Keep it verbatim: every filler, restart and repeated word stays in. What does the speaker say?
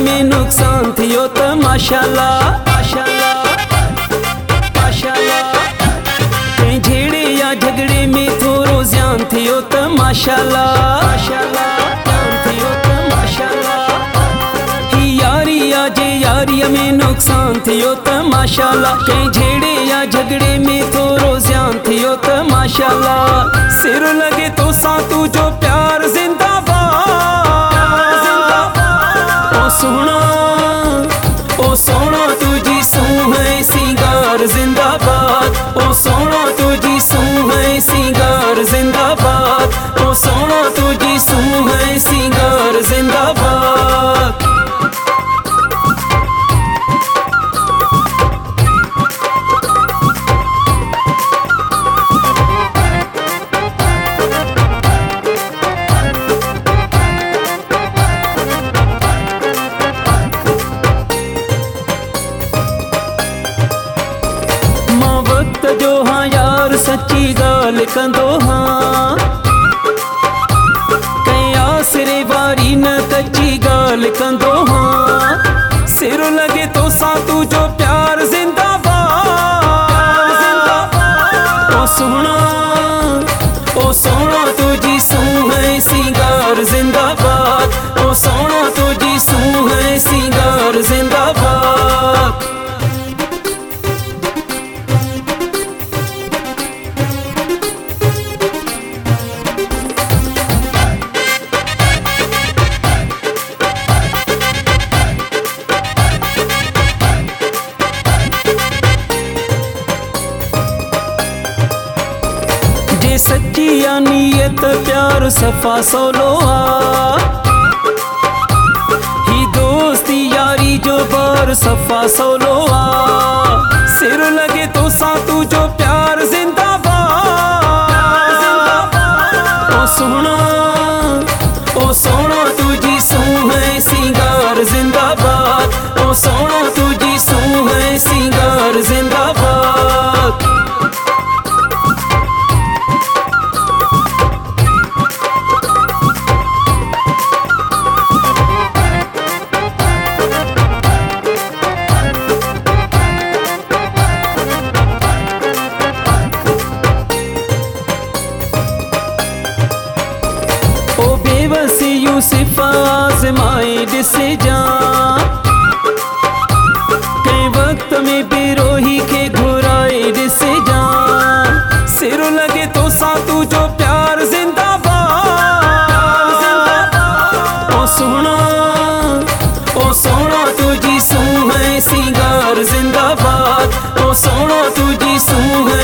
में नुकसान थियो त माशाल्लाह माशाल्लाह माशाल्लाह। कहीं झेड़े या झगड़े में थोरो ज़्यान थियो त माशाल्लाह माशाल्लाह थियो त माशाल्लाह। ही यारी या जे यारी में नुकसान थियो त माशाल्लाह। कहीं झेड़े या झगड़े में थोरो ज़्यान थियो त माशाल्लाह। सिर लगे तो सा तू जो प्यार जिंदाबाद ओ सोना ओ सोना तुझी सूं है सिंगार जिंदाबाद ओ सोना तुझी सूं है सिंगार जिंदाबाद ओ सोना तुझी सूं है सिंगार जिंदाबाद। जो हाँ यार सच्ची गाल कंदो हाँ कहीं आसरे वारी न कच्ची गाल कंदो हाँ। सिर लगे तो सा तू जो प्यार जिंदाबाद ओ सोना ओ सोना तुझी सूं है सिंगार जिंदाबाद ओ सोना तुझी सूं है सिंगार जिंदाबाद। सच्ची या नीयत प्यार सफा सोलोआ ही दोस्ती यारी जो बार सफा सोलोआ। सिर लगे तो सा तू जो प्यार जिंदाबाद ओ सोना ओ सोना तुझी सूं है सिंगार जिंदाबाद ओ सोना तुझी सूं है सिंगार जिंदाबाद। बेवसी यूसुफ आज़माए जिसे जान कई वक्त में बिरोही के घुराए जिसे जान। सिर लगे तो सा तू जो प्यार जिंदाबाद ओ सोना ओ सोना तुझी सूं है सिंगार जिंदाबाद ओ सोना तुझी सूं है